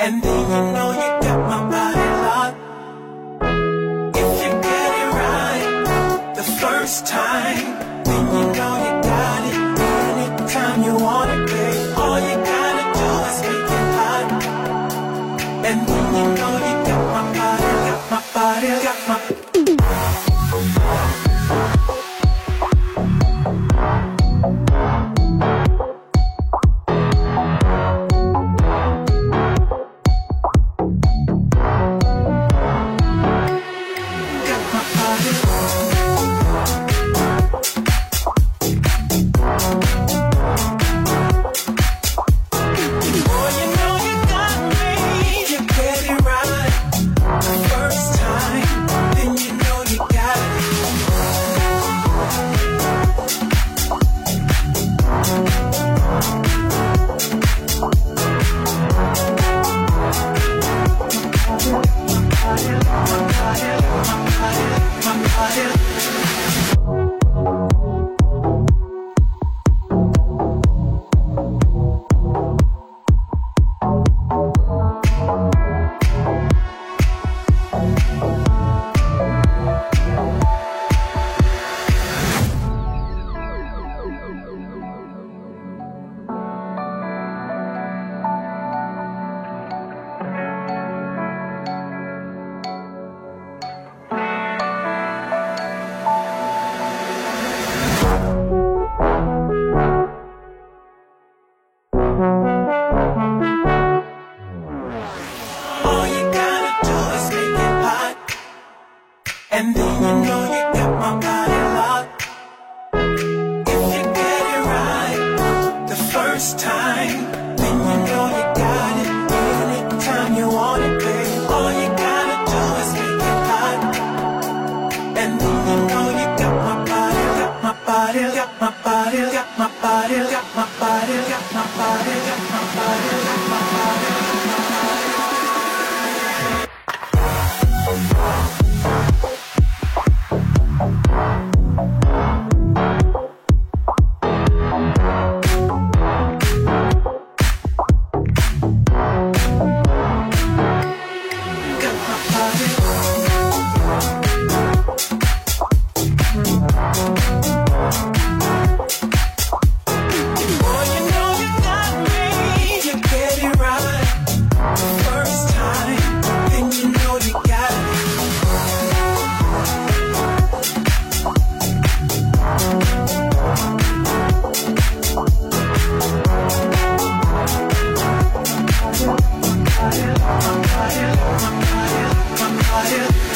And then you know you got my body locked. If you get it right the first time, then you know you got it. Anytime you want it, babe, all you gotta do is make it hot. And then you know you got my body, got my body, got my and then you know you got my body locked. If you get it right the first time, then you know you got it. Anytime you want it, babe, all you gotta do is make it hot. And then you know you got my body, got my body, got my body, got my body, got my body, got my body, got my body, got my body. My body,